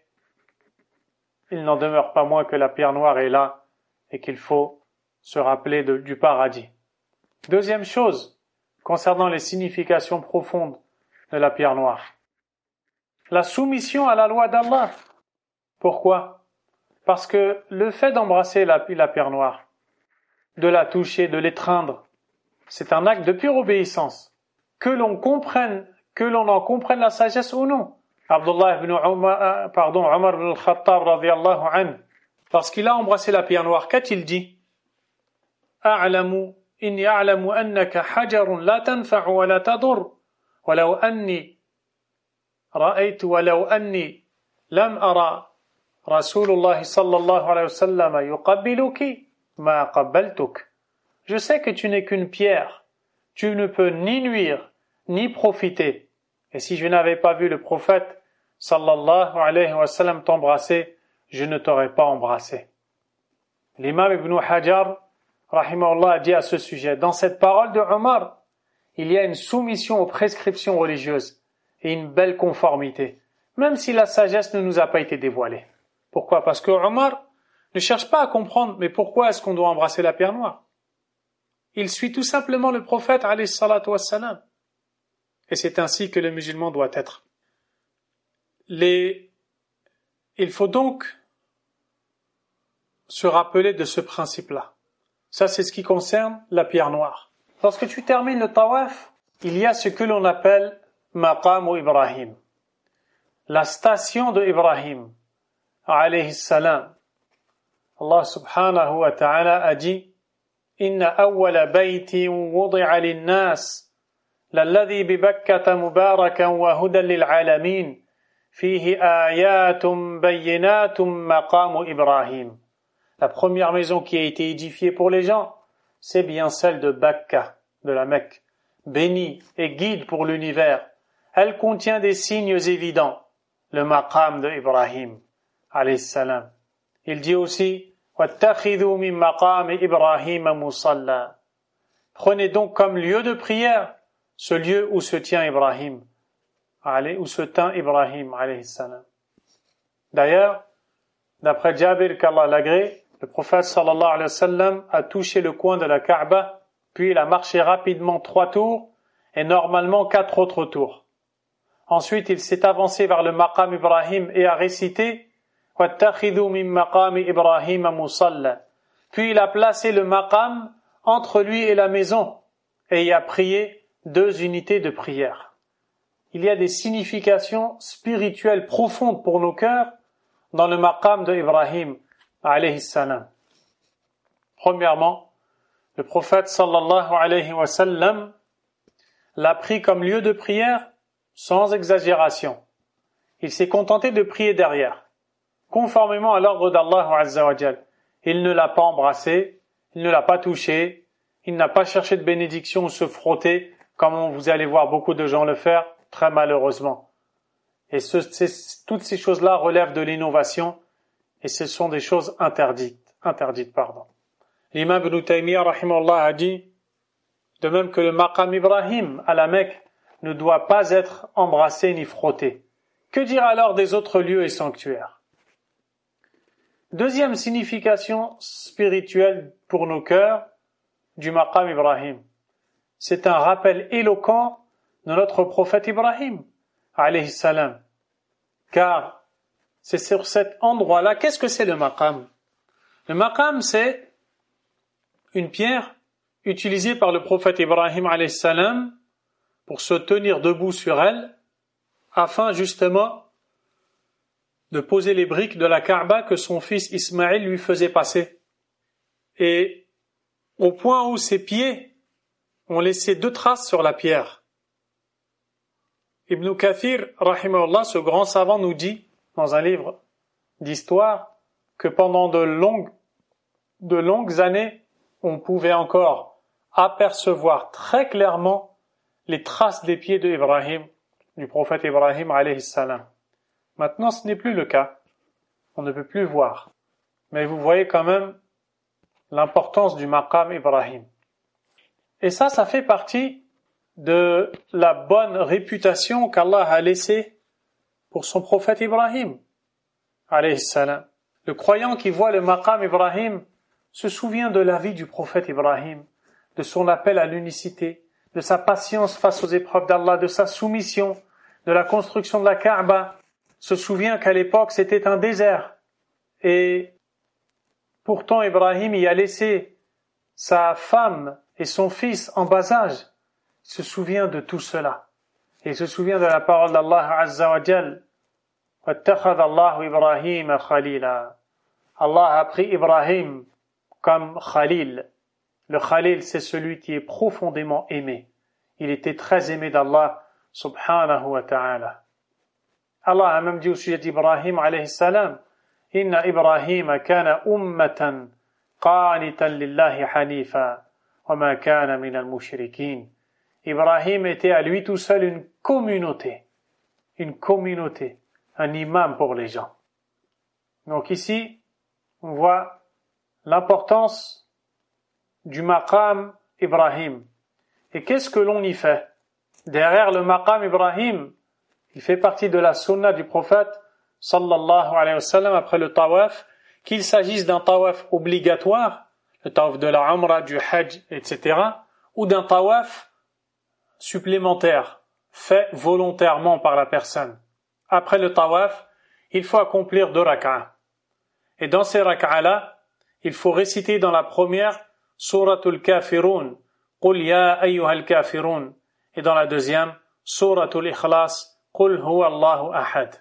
S1: il n'en demeure pas moins que la pierre noire est là et qu'il faut se rappeler de, du paradis. Deuxième chose, concernant les significations profondes de la pierre noire. La soumission à la loi d'Allah. Pourquoi? Parce que le fait d'embrasser la, la pierre noire, de la toucher, de l'étreindre, c'est un acte de pure obéissance. Que l'on comprenne, que l'on en comprenne la sagesse ou non. Abdullah ibn Umar, pardon, Umar ibn al-Khattab radiyallahu anhu, parce qu'il a embrassé la pierre noire, qu'a-t-il dit? A'lamu inni a'lamu annaka hajarun la tanfa'u wa la tadur, walau anni ra'aytu walau anni lam ara Rasulullah sallallahu alayhi wa sallam yuqabbiluki ma qabbaltuk. Je sais que tu n'es qu'une pierre, tu ne peux ni nuire ni profiter. Et si je n'avais pas vu le prophète sallallahu alayhi wa sallam t'embrasser, je ne t'aurais pas embrassé. L'imam Ibn Hajar rahimahullah a dit à ce sujet, dans cette parole de Omar, il y a une soumission aux prescriptions religieuses et une belle conformité, même si la sagesse ne nous a pas été dévoilée. Pourquoi? Parce que Omar ne cherche pas à comprendre, mais pourquoi est-ce qu'on doit embrasser la pierre noire? Il suit tout simplement le prophète alayhi salatu wassalam. Et c'est ainsi que le musulman doit être. Les... Il faut donc se rappeler de ce principe-là. Ça, c'est ce qui concerne la pierre noire. Lorsque tu termines le tawaf, il y a ce que l'on appelle Maqam Ibrahim, la station de Ibrahim, alayhi salam. Allah subhanahu wa ta'ala a dit, Inna awwala baytin wudi'a lin-nas للذي ببكة مباركا وهدى للعالمين فيه آيات بينات مقام إبراهيم. La première maison qui a été édifiée pour les gens, c'est bien celle de Bakka, de la Mecque, bénie et guide pour l'univers. Elle contient des signes évidents, le maqam de Ibrahim, alayhi salam. Il dit aussi, وَاتَّخِذُوا مِن مَقَامِ إِبْرَاهِيمَ مُصَلًّى. Prenez donc comme lieu de prière ce lieu où se tient Ibrahim, où se tint Ibrahim, alayhi salam. D'ailleurs, d'après Jabir qu'Allah l'agrée, le prophète sallallahu alayhi wa sallam a touché le coin de la Kaaba, puis il a marché rapidement trois tours et normalement quatre autres tours. Ensuite, il s'est avancé vers le maqam Ibrahim et a récité وَاتَّخِذُوا مِن مَقَامِ إِبْرَاهِيمَ مُصَلًّى. Puis il a placé le maqam entre lui et la maison et y a prié deux unités de prière. Il y a des significations spirituelles profondes pour nos cœurs dans le maqam de Ibrahim alayhi salam. Premièrement, le prophète sallallahu alayhi wa sallam l'a pris comme lieu de prière sans exagération. Il s'est contenté de prier derrière, conformément à l'ordre d'Allah azza wa jal. Il ne l'a pas embrassé, il ne l'a pas touché, il n'a pas cherché de bénédiction ou se frotter, comme vous allez voir beaucoup de gens le faire, très malheureusement. Et ce, toutes ces choses-là relèvent de l'innovation, et ce sont des choses interdites. interdites pardon. L'imam Ibn Taymiyyah rahimahullah a dit, de même que le maqam Ibrahim à la Mecque ne doit pas être embrassé ni frotté. Que dire alors des autres lieux et sanctuaires? Deuxième signification spirituelle pour nos cœurs du maqam Ibrahim. C'est un rappel éloquent de notre prophète Ibrahim, alayhi salam. Car c'est sur cet endroit-là, qu'est-ce que c'est le maqam? Le maqam, c'est une pierre utilisée par le prophète Ibrahim alayhi salam pour se tenir debout sur elle, afin justement de poser les briques de la Kaaba que son fils Ismaïl lui faisait passer. Et au point où ses pieds ont laissé deux traces sur la pierre. Ibn Kathir, rahimahullah, ce grand savant, nous dit, dans un livre d'histoire, que pendant de longues, de longues années, on pouvait encore apercevoir très clairement les traces des pieds de Ibrahim, du prophète Ibrahim alayhi salam. Maintenant, ce n'est plus le cas. On ne peut plus voir. Mais vous voyez quand même l'importance du maqam Ibrahim. Et ça, ça fait partie de la bonne réputation qu'Allah a laissée pour son prophète Ibrahim, alayhi salam. Le croyant qui voit le maqam Ibrahim se souvient de la vie du prophète Ibrahim, de son appel à l'unicité, de sa patience face aux épreuves d'Allah, de sa soumission, de la construction de la Kaaba, se souvient qu'à l'époque c'était un désert. Et pourtant Ibrahim y a laissé sa femme et son fils en bas âge. Il se souvient de tout cela. Et il se souvient de la parole d'Allah Azza wa Jal. وَاتَّخَذَ اللَّهُ إِبْرَاهِيمَ خَلِيلًا. Allah a pris Ibrahim comme Khalil. Le Khalil, c'est celui qui est profondément aimé. Il était très aimé d'Allah subhanahu wa ta'ala. Allah a même dit au sujet d'Ibrahim alayhi salam, Inna Ibrahim kana ummatan qanitan lillahi hanifa wa ma kana min al-mushrikin. Ibrahim était à lui tout seul une communauté, une communauté, un imam pour les gens. Donc ici, on voit l'importance du maqam Ibrahim. Et qu'est-ce que l'on y fait? Derrière le maqam Ibrahim, il fait partie de la sunna du prophète sallallahu alayhi wa sallam après le tawaf, qu'il s'agisse d'un tawaf obligatoire, le tawaf de la umrah, du hajj, et cetera, ou d'un tawaf supplémentaire, fait volontairement par la personne. Après le tawaf, il faut accomplir deux rak'ah. Et dans ces rak'ah-là, il faut réciter dans la première Suratul Kafirun, Qul ya ayyuhal kafirun, et dans la deuxième Suratul Ikhlas, Qul huwa Allahu ahad.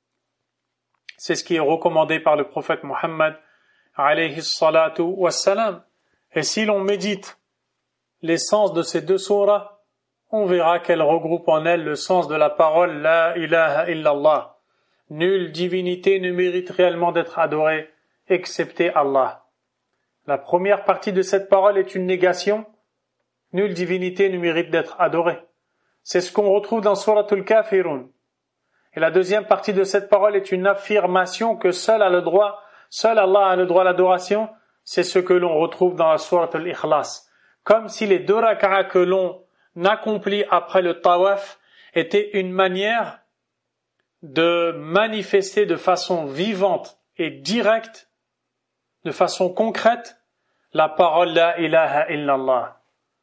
S1: C'est ce qui est recommandé par le prophète Muhammad alayhi salatu wassalam. Et si l'on médite l'essence de ces deux sourates, on verra qu'elles regroupent en elles le sens de la parole La ilaha illallah. Nulle divinité ne mérite réellement d'être adorée excepté Allah. La première partie de cette parole est une négation. Nulle divinité ne mérite d'être adorée. C'est ce qu'on retrouve dans Suratul Kafirun. Et la deuxième partie de cette parole est une affirmation que seul a le droit, seul Allah a le droit à l'adoration. C'est ce que l'on retrouve dans la Suratul Ikhlas. Comme si les deux rak'ah que l'on accomplit après le tawaf étaient une manière de manifester de façon vivante et directe, de façon concrète, la parole La ilaha illallah.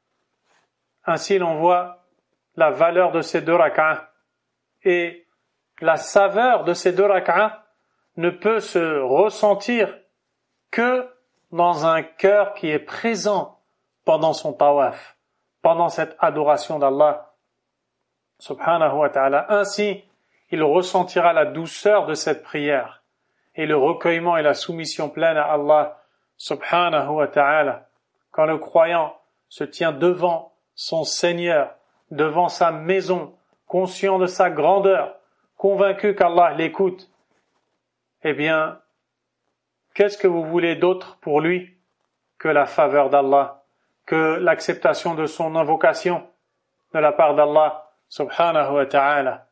S1: Ainsi l'on voit la valeur de ces deux rak'ah et la saveur de ces deux rak'ah ne peut se ressentir que dans un cœur qui est présent pendant son tawaf, pendant cette adoration d'Allah subhanahu wa ta'ala. Ainsi, il ressentira la douceur de cette prière et le recueillement et la soumission pleine à Allah subhanahu wa ta'ala. Quand le croyant se tient devant son Seigneur, devant sa maison, conscient de sa grandeur, convaincu qu'Allah l'écoute, eh bien, qu'est-ce que vous voulez d'autre pour lui que la faveur d'Allah, que l'acceptation de son invocation de la part d'Allah subhanahu wa ta'ala.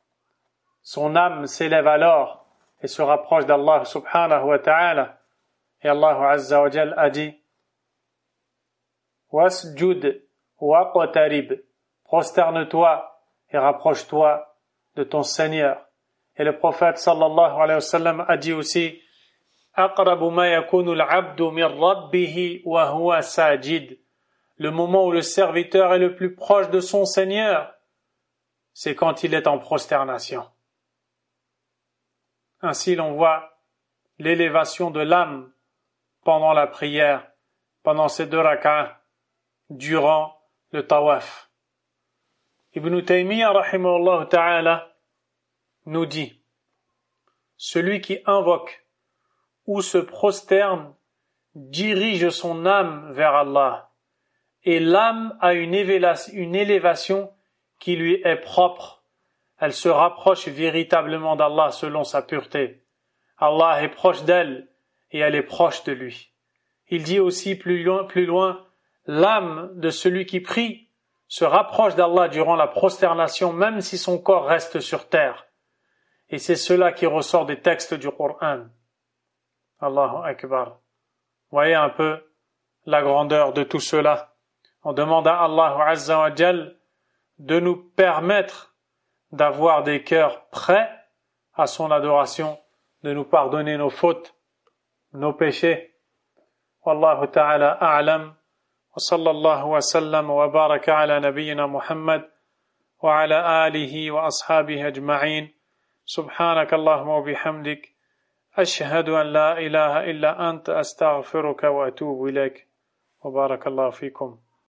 S1: Son âme s'élève alors et se rapproche d'Allah subhanahu wa ta'ala. Et Allah azza wa jal a dit Wasjud waqtarib, prosterne-toi et rapproche-toi de ton Seigneur. Et le prophète sallallahu alayhi wa sallam a dit aussi أقرب ما يكون العبد من ربه وهو ساجد. Le moment où le serviteur est le plus proche de son Seigneur, c'est quand il est en prosternation. Ainsi l'on voit l'élévation de l'âme pendant la prière, pendant ces deux rak'ahs, durant le tawaf. Ibn Taymiyyah rahimahullah ta'ala nous dit, celui qui invoque ou se prosterne dirige son âme vers Allah, et l'âme a une élévation qui lui est propre. Elle se rapproche véritablement d'Allah selon sa pureté. Allah est proche d'elle et elle est proche de lui. Il dit aussi plus loin, plus loin, l'âme de celui qui prie se rapproche d'Allah durant la prosternation même si son corps reste sur terre. Et c'est cela qui ressort des textes du Coran. Allahu Akbar. Voyez un peu la grandeur de tout cela. On demande à Allah Azza wa Jal de nous permettre d'avoir des cœurs prêts à son adoration, de nous pardonner nos fautes, nos péchés. Wallahu ta'ala a'lam. Wa sallallahu wa sallam wa baraka ala nabiyyina Muhammad wa ala alihi wa ashabihi ajma'in. Subhanak Allahumma wa bihamdik. Ashhadu an la ilaha illa anta astaghfiruka wa atubu ilayk. Wa barakallahu fikum.